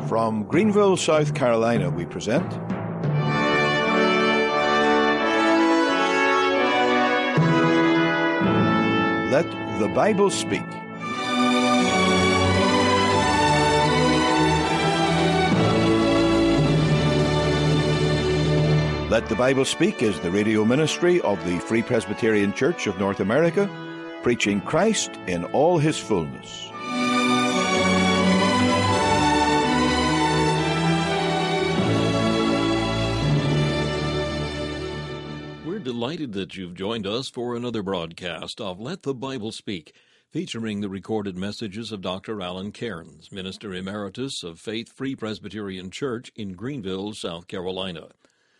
From Greenville, South Carolina, we present Let the Bible Speak. Let the Bible Speak is the radio ministry of the Free Presbyterian Church of North America, preaching Christ in all his fullness. Delighted that you've joined us for another broadcast of Let the Bible Speak, featuring the recorded messages of Dr. Alan Cairns, Minister Emeritus of Faith Free Presbyterian Church in Greenville, South Carolina.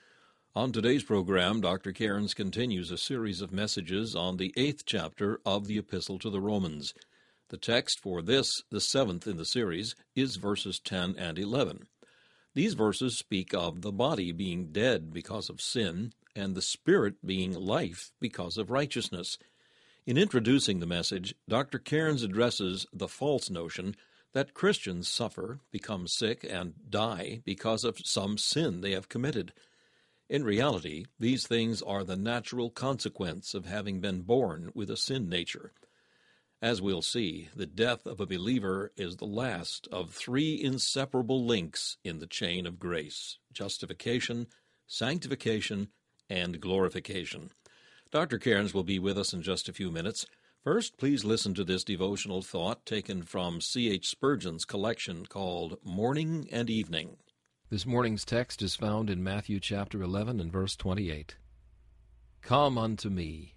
On today's program, Dr. Cairns continues a series of messages on the 8th chapter of the Epistle to the Romans. The text for this, the 7th in the series, is verses 10 and 11. These verses speak of the body being dead because of sin, and the Spirit being life because of righteousness. In introducing the message, Dr. Cairns addresses the false notion that Christians suffer, become sick, and die because of some sin they have committed. In reality, these things are the natural consequence of having been born with a sin nature. As we'll see, the death of a believer is the last of three inseparable links in the chain of grace: justification, sanctification, and glorification. Dr. Cairns will be with us in just a few minutes. First, please listen to this devotional thought taken from C.H. Spurgeon's collection called Morning and Evening. This morning's text is found in Matthew chapter 11 and verse 28. Come unto me.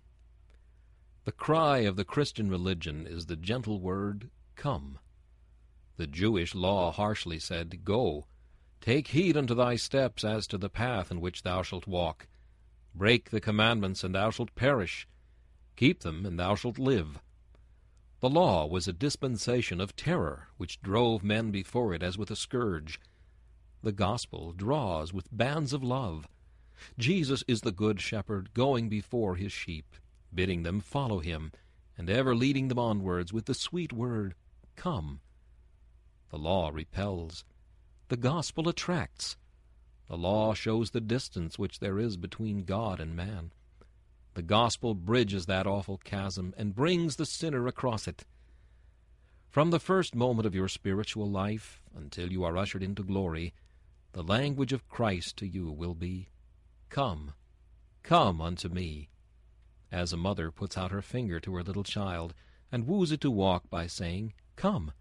The cry of the Christian religion is the gentle word, come. The Jewish law harshly said, Go, take heed unto thy steps as to the path in which thou shalt walk. Break the commandments, and thou shalt perish. Keep them, and thou shalt live. The law was a dispensation of terror, which drove men before it as with a scourge. The gospel draws with bands of love. Jesus is the good shepherd, going before his sheep, bidding them follow him, and ever leading them onwards with the sweet word, Come. The law repels. The gospel attracts. The law shows the distance which there is between God and man. The gospel bridges that awful chasm and brings the sinner across it. From the first moment of your spiritual life until you are ushered into glory, the language of Christ to you will be, Come, come unto me. As a mother puts out her finger to her little child and woos it to walk by saying, Come.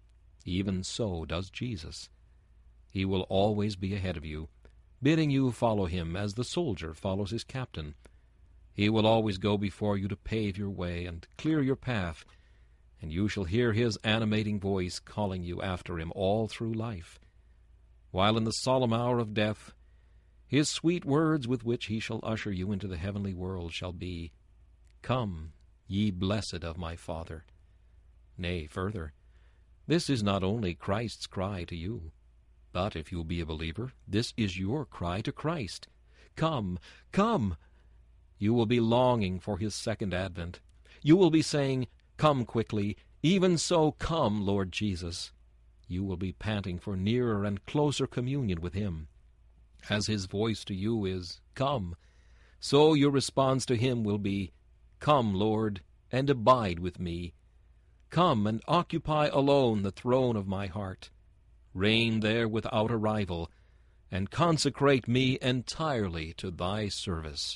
Even so does Jesus. He will always be ahead of you, bidding you follow him as the soldier follows his captain. He will always go before you to pave your way and clear your path, and you shall hear his animating voice calling you after him all through life. While in the solemn hour of death, his sweet words with which he shall usher you into the heavenly world shall be, Come, ye blessed of my Father. Nay, further, this is not only Christ's cry to you, but if you will be a believer, this is your cry to Christ. Come, come! You will be longing for his second advent. You will be saying, Come quickly, even so come, Lord Jesus. You will be panting for nearer and closer communion with him. As his voice to you is, Come, so your response to him will be, Come, Lord, and abide with me. Come and occupy alone the throne of my heart. Reign there without a rival, and consecrate me entirely to thy service.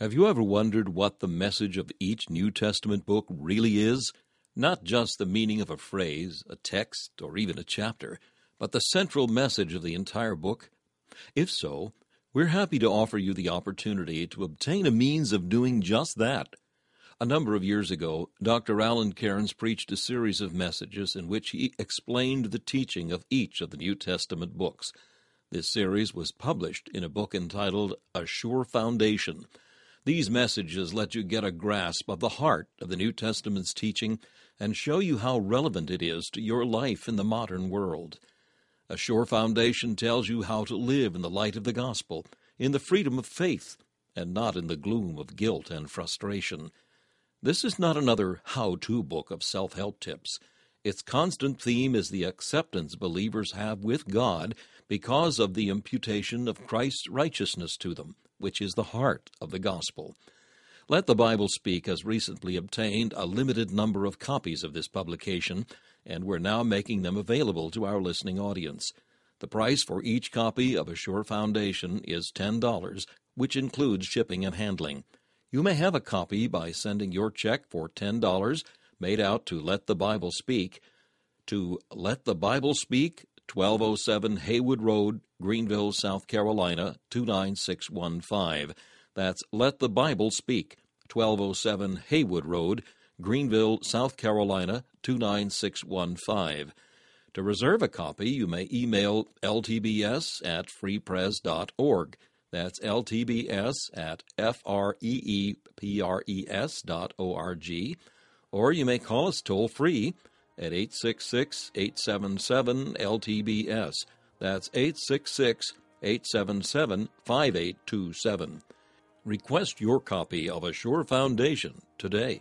Have you ever wondered what the message of each New Testament book really is? Not just the meaning of a phrase, a text, or even a chapter, but the central message of the entire book? If so, we're happy to offer you the opportunity to obtain a means of doing just that. A number of years ago, Dr. Alan Cairns preached a series of messages in which he explained the teaching of each of the New Testament books. This series was published in a book entitled A Sure Foundation. These messages let you get a grasp of the heart of the New Testament's teaching and show you how relevant it is to your life in the modern world. A Sure Foundation tells you how to live in the light of the gospel, in the freedom of faith, and not in the gloom of guilt and frustration. This is not another how-to book of self-help tips. Its constant theme is the acceptance believers have with God because of the imputation of Christ's righteousness to them, which is the heart of the gospel. Let the Bible Speak has recently obtained a limited number of copies of this publication, and we're now making them available to our listening audience. The price for each copy of A Sure Foundation is $10, which includes shipping and handling. You may have a copy by sending your check for $10 made out to Let the Bible Speak to Let the Bible Speak, 1207 Haywood Road, Greenville, South Carolina, 29615. That's Let the Bible Speak, 1207 Haywood Road, Greenville, South Carolina, 29615. To reserve a copy, you may email ltbs@freepres.org. That's ltbs@freepres.org. Or you may call us toll-free at 866-877-LTBS. That's 866-877-5827. Request your copy of A Sure Foundation today.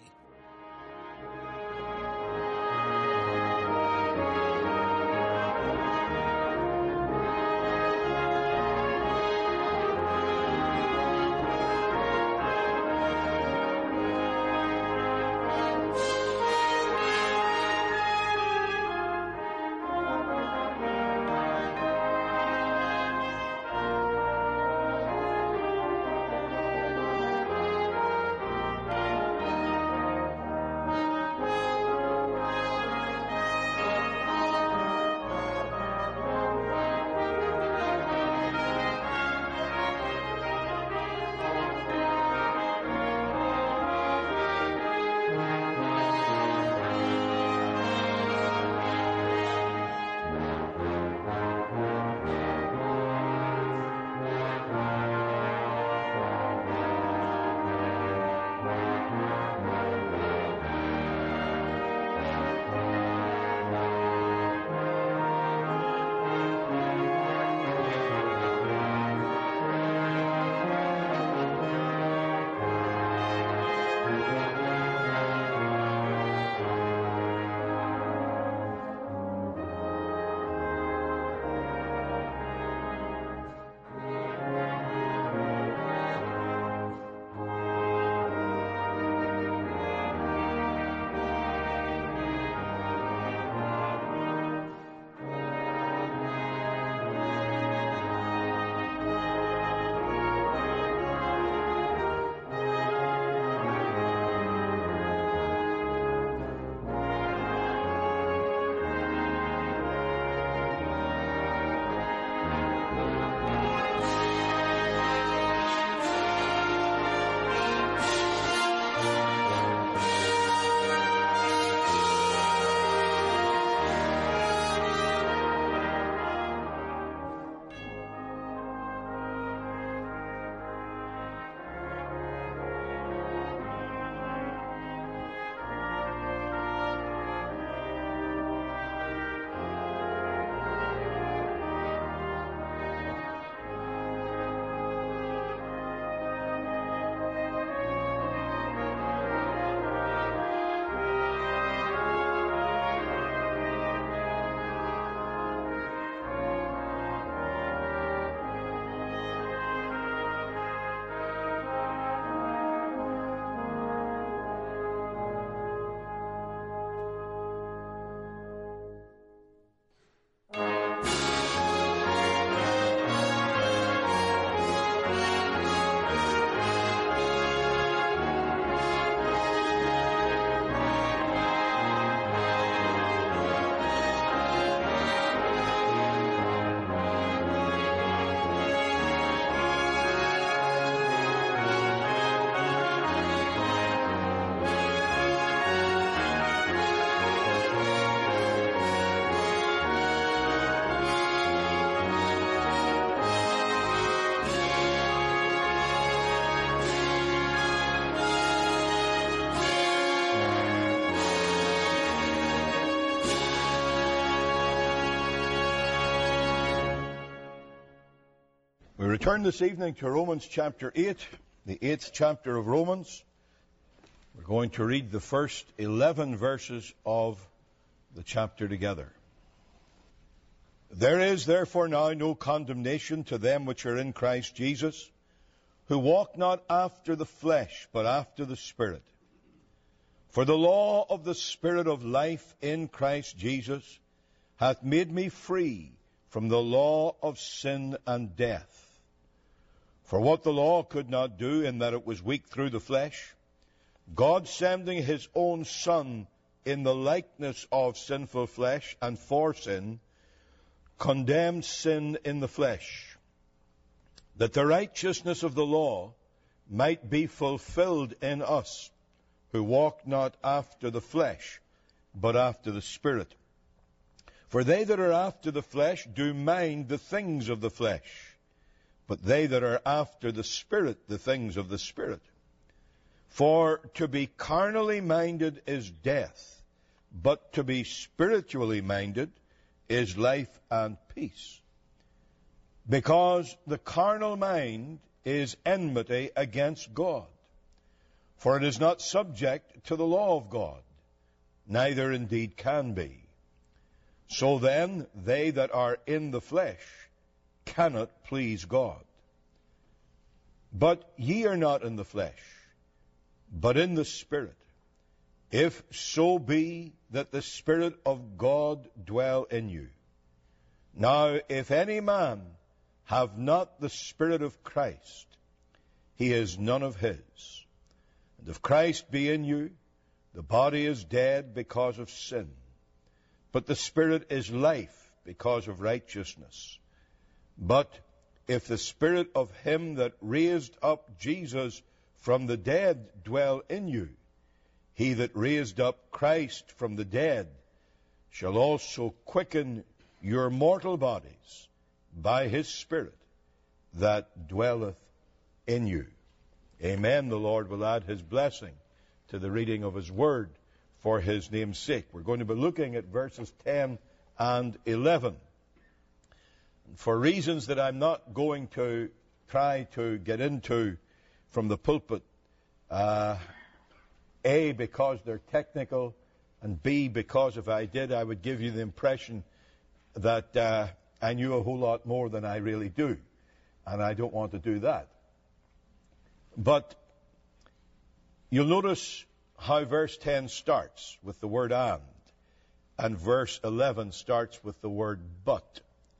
Turn this evening to Romans chapter 8, the 8th chapter of Romans. We're going to read the first 11 verses of the chapter together. There is therefore now no condemnation to them which are in Christ Jesus, who walk not after the flesh, but after the Spirit. For the law of the Spirit of life in Christ Jesus hath made me free from the law of sin and death. For what the law could not do, in that it was weak through the flesh, God sending his own Son in the likeness of sinful flesh, and for sin, condemned sin in the flesh, that the righteousness of the law might be fulfilled in us, who walk not after the flesh, but after the Spirit. For they that are after the flesh do mind the things of the flesh, but they that are after the Spirit, the things of the Spirit. For to be carnally minded is death, but to be spiritually minded is life and peace. Because the carnal mind is enmity against God, for it is not subject to the law of God, neither indeed can be. So then, they that are in the flesh cannot please God. But ye are not in the flesh, but in the Spirit, if so be that the Spirit of God dwell in you. Now, if any man have not the Spirit of Christ, he is none of his. And if Christ be in you, the body is dead because of sin, but the Spirit is life because of righteousness. But if the Spirit of him that raised up Jesus from the dead dwell in you, he that raised up Christ from the dead shall also quicken your mortal bodies by his Spirit that dwelleth in you. Amen. The Lord will add his blessing to the reading of his word for his name's sake. We're going to be looking at verses 10 and 11. For reasons that I'm not going to try to get into from the pulpit, A, because they're technical, and B, because if I did, I would give you the impression that I knew a whole lot more than I really do, and I don't want to do that. But you'll notice how verse 10 starts with the word and verse 11 starts with the word but.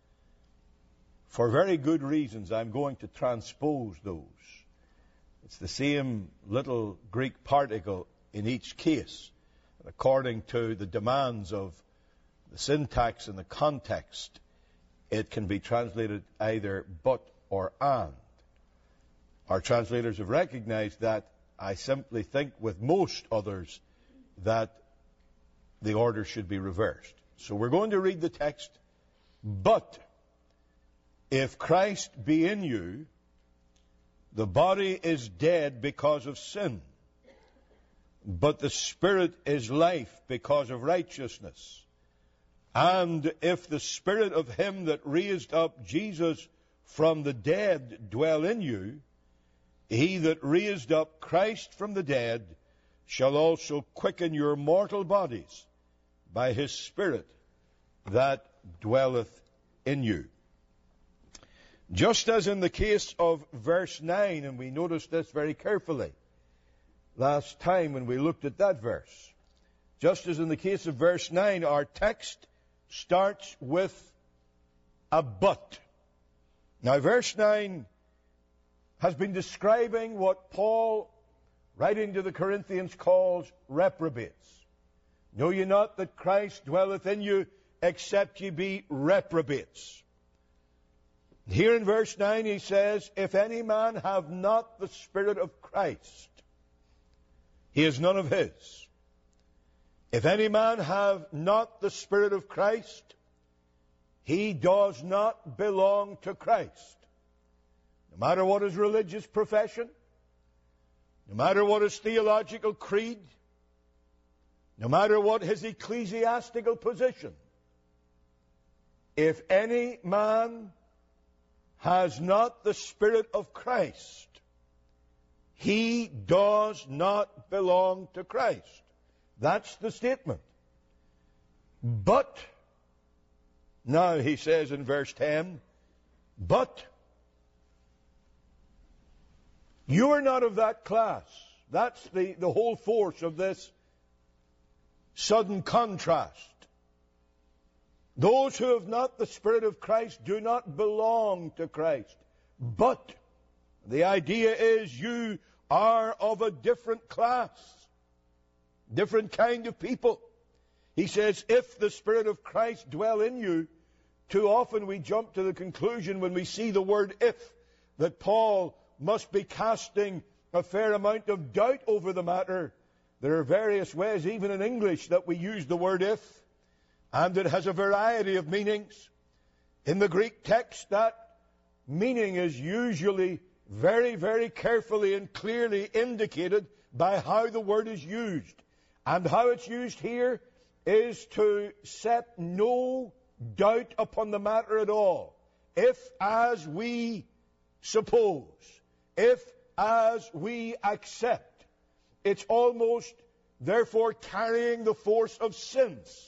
For very good reasons, I'm going to transpose those. It's the same little Greek particle in each case, according to the demands of the syntax and the context. It can be translated either but or and. Our translators have recognized that. I simply think with most others that the order should be reversed. So we're going to read the text. But if Christ be in you, the body is dead because of sin, but the Spirit is life because of righteousness. And if the Spirit of him that raised up Jesus from the dead dwell in you, he that raised up Christ from the dead shall also quicken your mortal bodies by his Spirit that dwelleth in you. Just as in the case of verse 9, and we noticed this very carefully last time when we looked at that verse. Just as in the case of verse 9, our text starts with a but. Now, verse 9 has been describing what Paul, writing to the Corinthians, calls reprobates. Know ye not that Christ dwelleth in you, except ye be reprobates? Here in verse 9 he says, if any man have not the Spirit of Christ, he is none of his. If any man have not the Spirit of Christ, he does not belong to Christ. No matter what his religious profession, no matter what his theological creed, no matter what his ecclesiastical position, if any man has not the Spirit of Christ, he does not belong to Christ. That's the statement. But, now he says in verse 10, but you are not of that class. That's the whole force of this sudden contrast. Those who have not the Spirit of Christ do not belong to Christ. But the idea is you are of a different class, different kind of people. He says, if the Spirit of Christ dwell in you, too often we jump to the conclusion when we see the word if, that Paul must be casting a fair amount of doubt over the matter. There are various ways, even in English, that we use the word if, and it has a variety of meanings. In the Greek text, that meaning is usually very, very carefully and clearly indicated by how the word is used. And how it's used here is to set no doubt upon the matter at all. If, as we suppose, if, as we accept, it's almost, therefore, carrying the force of since.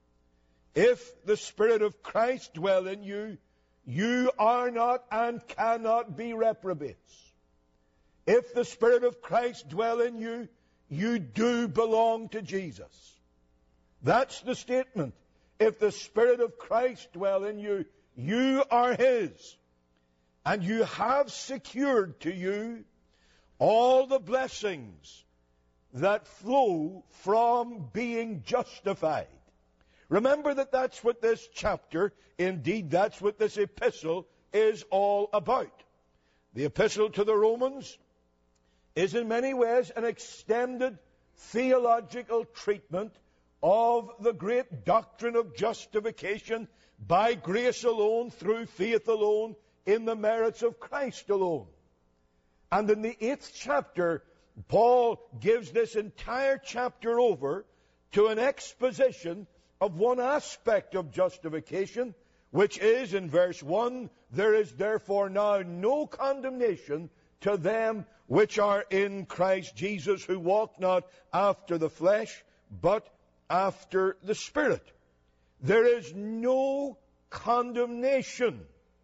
If the Spirit of Christ dwell in you, you are not and cannot be reprobates. If the Spirit of Christ dwell in you, you do belong to Jesus. That's the statement. If the Spirit of Christ dwell in you, you are His. And you have secured to you all the blessings that flow from being justified. Remember that that's what this chapter, indeed that's what this epistle is all about. The epistle to the Romans is in many ways an extended theological treatment of the great doctrine of justification by grace alone, through faith alone, in the merits of Christ alone. And in the 8th chapter, Paul gives this entire chapter over to an exposition of one aspect of justification, which is, in verse 1, there is therefore now no condemnation to them which are in Christ Jesus, who walk not after the flesh, but after the Spirit. There is no condemnation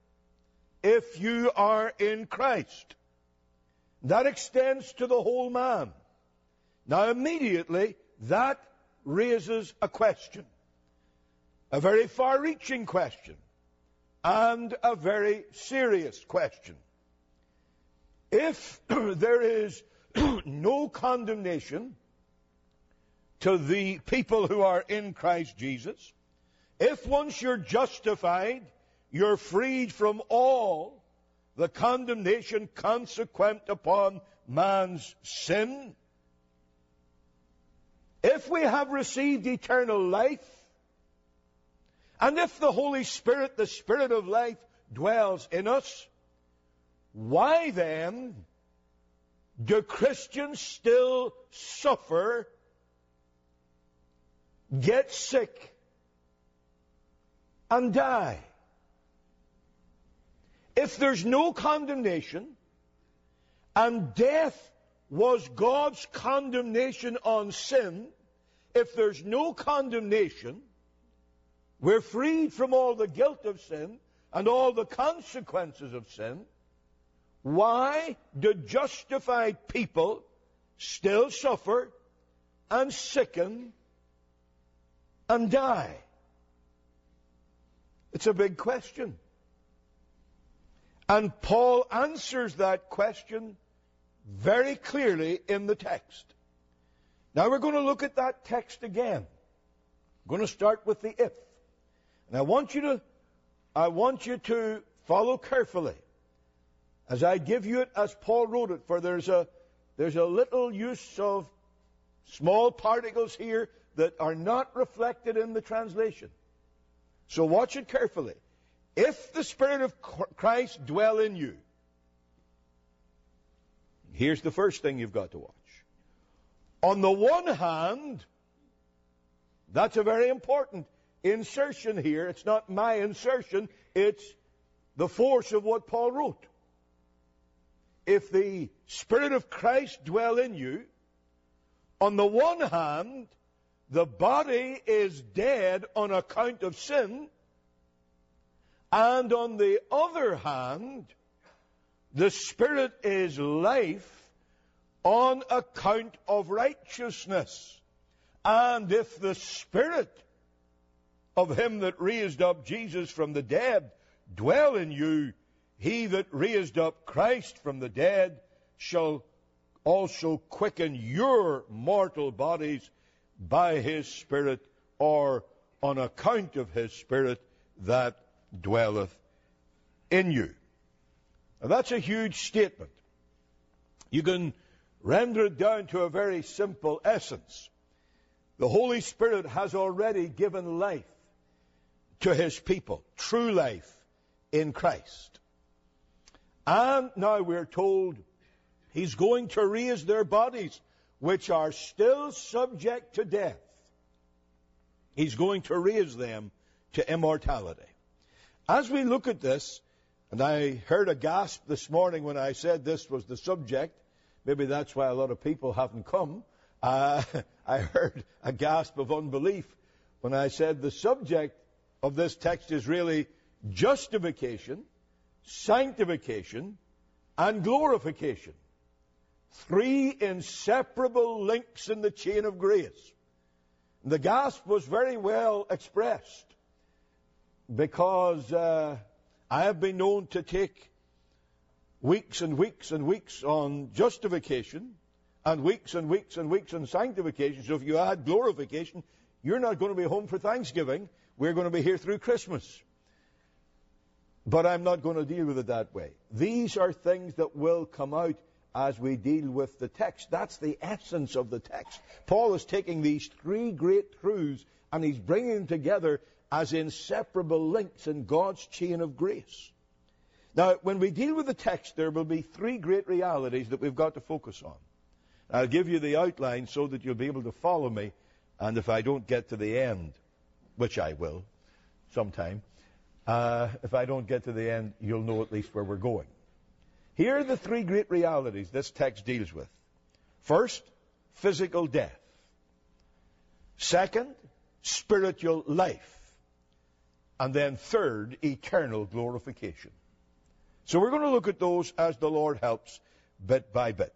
if you are in Christ. That extends to the whole man. Now immediately that raises a question, a very far-reaching question, and a very serious question. If there is no condemnation to the people who are in Christ Jesus, if once you're justified, you're freed from all the condemnation consequent upon man's sin, if we have received eternal life, and if the Holy Spirit, the Spirit of life, dwells in us, why then do Christians still suffer, get sick, and die? If there's no condemnation, and death was God's condemnation on sin, if there's no condemnation, we're freed from all the guilt of sin and all the consequences of sin, why do justified people still suffer and sicken and die? It's a big question. And Paul answers that question very clearly in the text. Now we're going to look at that text again. I'm going to start with the if. And I want you to follow carefully as I give you it as Paul wrote it, for there's a little use of small particles here that are not reflected in the translation. So watch it carefully. If the Spirit of Christ dwell in you, here's the first thing you've got to watch. On the one hand, that's a very important insertion here. It's not my insertion, it's the force of what Paul wrote. If the Spirit of Christ dwell in you, on the one hand, the body is dead on account of sin, and on the other hand, the Spirit is life on account of righteousness. And if the Spirit of him that raised up Jesus from the dead dwell in you, he that raised up Christ from the dead shall also quicken your mortal bodies by his Spirit, or on account of his Spirit that dwelleth in you. Now that's a huge statement. You can render it down to a very simple essence. The Holy Spirit has already given life to his people, true life in Christ. And now we're told he's going to raise their bodies, which are still subject to death. He's going to raise them to immortality. As we look at this, and I heard a gasp this morning when I said this was the subject. Maybe that's why a lot of people haven't come. I heard a gasp of unbelief when I said the subject of this text is really justification, sanctification, and glorification. Three inseparable links in the chain of grace. The gasp was very well expressed, because I have been known to take weeks and weeks and weeks on justification and weeks and weeks and weeks on sanctification. So if you add glorification, you're not going to be home for Thanksgiving. We're going to be here through Christmas. But I'm not going to deal with it that way. These are things that will come out as we deal with the text. That's the essence of the text. Paul is taking these three great truths and he's bringing them together as inseparable links in God's chain of grace. Now, when we deal with the text, there will be three great realities that we've got to focus on. I'll give you the outline so that you'll be able to follow me, and if I don't get to the end, which I will sometime, if I don't get to the end, you'll know at least where we're going. Here are the three great realities this text deals with. First, physical death. Second, spiritual life. And then third, eternal glorification. So we're going to look at those as the Lord helps, bit by bit.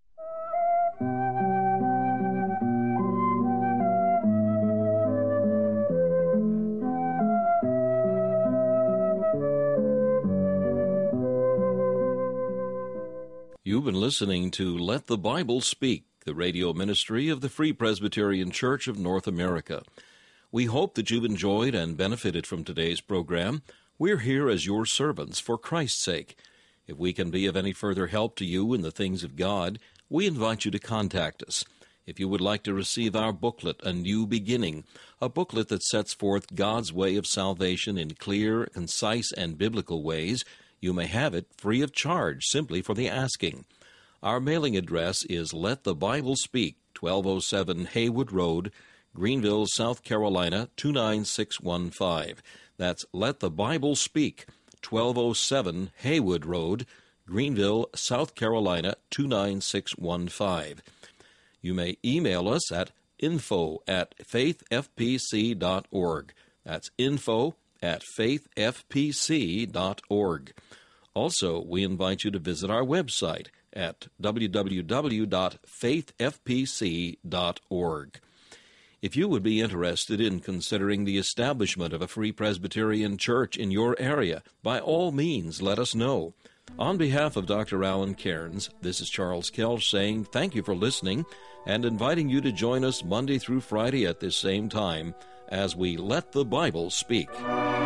You've been listening to Let the Bible Speak, the radio ministry of the Free Presbyterian Church of North America. We hope that you've enjoyed and benefited from today's program. We're here as your servants for Christ's sake. If we can be of any further help to you in the things of God, we invite you to contact us. If you would like to receive our booklet, A New Beginning, a booklet that sets forth God's way of salvation in clear, concise, and biblical ways, you may have it free of charge, simply for the asking. Our mailing address is Let the Bible Speak, 1207 Haywood Road, Greenville, South Carolina, 29615. That's Let the Bible Speak, 1207 Haywood Road, Greenville, South Carolina, 29615. You may email us at info@faithfpc.org. That's info@faithfpc.org. Also, we invite you to visit our website at www.faithfpc.org. If you would be interested in considering the establishment of a Free Presbyterian Church in your area, by all means, let us know. On behalf of Dr. Alan Cairns, this is Charles Kelch saying thank you for listening and inviting you to join us Monday through Friday at this same time as we Let the Bible Speak.